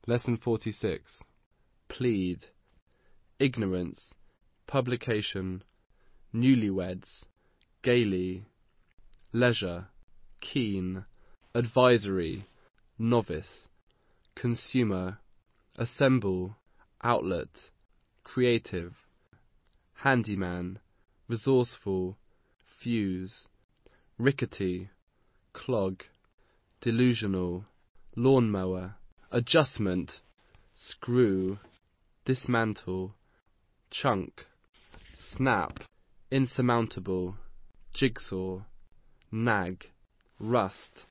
Lesson 46. Plead. Ignorance. Publication. Newlyweds. Gaily. Leisure. Keen. Advisory. Novice. Consumer. Assemble. Outlet. Creative. Handyman. Resourceful. Fuse. Rickety. Clog. Delusional. Lawnmower. Adjustment. Screw. Dismantle. Chunk. Snap. Insurmountable. Jigsaw. Nag. Rust.